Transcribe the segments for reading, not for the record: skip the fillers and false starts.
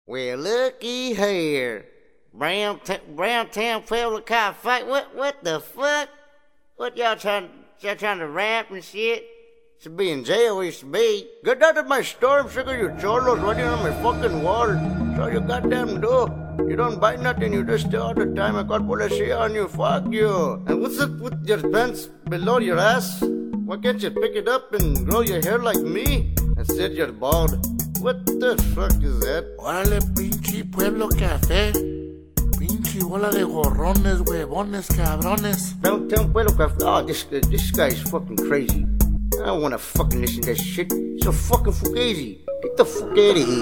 Well, looky here. Browntown fella car fight. What the fuck? What y'all trying to rap and shit? Should be in jail, we should be. Get out of my store, I'm sick of you cholos writing on my fucking wall. So you goddamn do. You don't buy nothing, you just stay all the time. I got policia on you, fuck you. And what's up with your pants below your ass? Why can't you pick it up and grow your hair like me? Instead you're bald. What the fuck is that? Órale, pinche Pueblo Café. Pinche bola de gorrones, huevones, cabrones. Downtown Pueblo Café. Oh, this guy's fucking crazy. I don't wanna fucking listen to that shit. So fucking fugazi. Get the fuck out of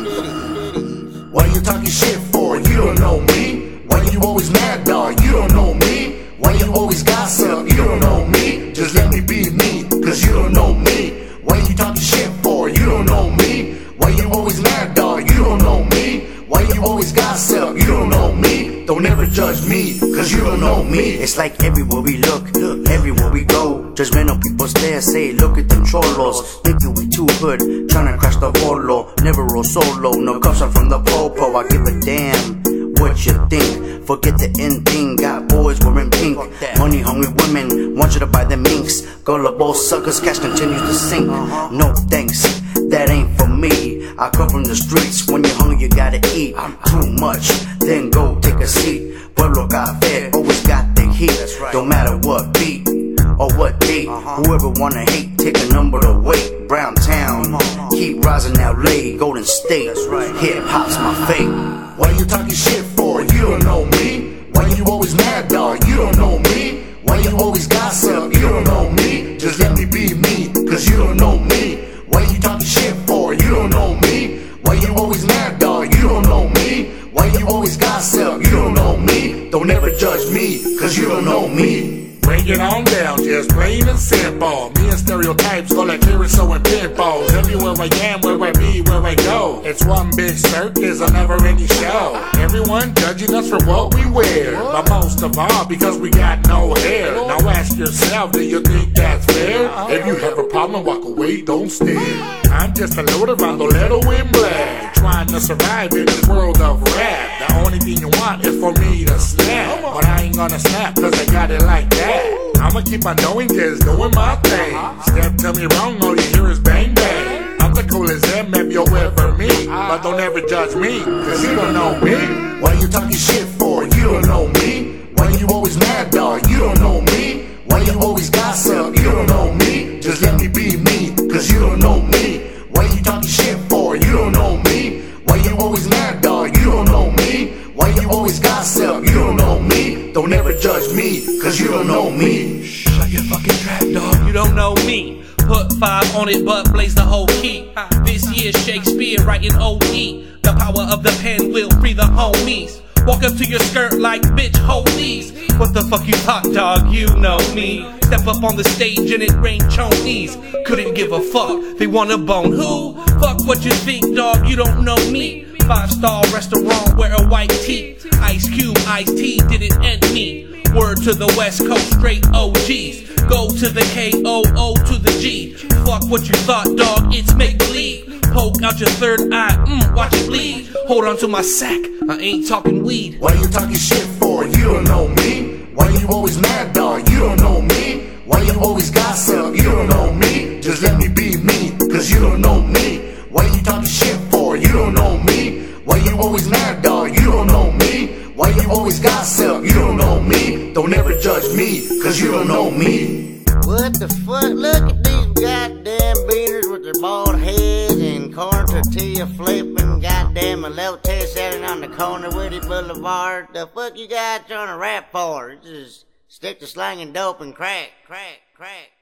here. What you talking shit for? You don't know me. Why you always mad, dog? You don't know me. Why you always gossip? You don't know me. Just let me be me, cause you don't know me. Why you talking shit for? You don't know me. Why you always mad, dog? You don't know me. Why you always gossip? You don't know me. Don't ever judge me, cause you don't know me. It's like everywhere we look, everywhere we go. Judgmental people stare, say, look at them cholos. Thinking we too hood, tryna crash the bolo. Never roll solo, no cuffs are from the popo. I give a damn what you think. Forget the end thing, got boys wearing pink. Money hungry women, want you to buy them minks. Gullible suckers, cash continues to sink. No thanks, that ain't for me. I come from the streets, when you're hungry you gotta eat. Too much, then go take a seat. Pueblo Café, always got the heat. Don't matter what beat or what date. Whoever wanna hate, take a number to wait. Browntown, keep rising LA, Golden State. Hip hop's my fate. Why you talking shit for? You don't know me. Why you always mad, dog? You don't know me. Why you always gossip? You don't know me. Just let me be me, cause you don't know me. Why you talking shit for? You don't know me. Why you always mad, dog? You don't know me. Why you always gossip? You don't know me. Don't ever judge me, cause you don't know me. Bring it on down, just plain and simple. Me and stereotypes go like Clearasil and pinballs. Everywhere I am, where I be, where I go. It's one big circus, a never-ending show. Everyone judging us for what we wear, but most of all because we got no hair. Now ask yourself, do you think that's fair? If you have a problem, walk away, don't stare. I'm just a loader bandolero in black, trying to survive in this world of rap. The only thing you want is for me to snap, but I ain't gonna snap cause I got it like that. I'ma keep on knowing, just doing my thing. Step to me wrong, all you hear is bang bang. I'm the coolest MF you'll ever meet, but don't ever judge me, cause you don't know me. Why you talking shit for? You don't know me. Why you always mad, dog? You don't know me. Why you always gossip? You don't know me. Just let me be me, cause you don't know me. Why you talking shit for? You don't know me. Why you always mad, dog? You don't know me. Why you always gossip? You don't know me. Don't ever judge me, cause you don't know me. Shut your fucking trap, dog. You don't know me. Put 5 on it, but blaze the whole key. This year's Shakespeare writing OE. The power of the pen will free the homies. Walk up to your skirt like, bitch, hold these. What the fuck you thought, dog? You know me. Step up on the stage and it rained chonies. Couldn't give a fuck, they want a bone. Who? Fuck what you think, dog, you don't know me. 5-star restaurant, wear a white tee. Ice Cube, iced tea, didn't end me. Word to the West Coast, straight OGs. Go to the K-O-O to the G. Fuck what you thought, dog, it's make-believe. Poke out your third eye, watch it bleed. Hold on to my sack, I ain't talking weed. Why you talking shit for? You don't know me. Why you always mad, dog? You don't know me. Why you always gossip? You don't know me. Just let me be me, cause you don't know me. Why you talking shit for? You don't know me. Why you always mad, dog? You don't know me. Why you always gossip? You don't know me. Don't ever judge me, cause you don't know me. What the fuck? Look at these goddamn beaners with their bald heads and corn tortilla flipping goddamn elote selling on the corner of Woody Boulevard. The fuck you guys trying to rap for? Just stick to slanging dope and crack.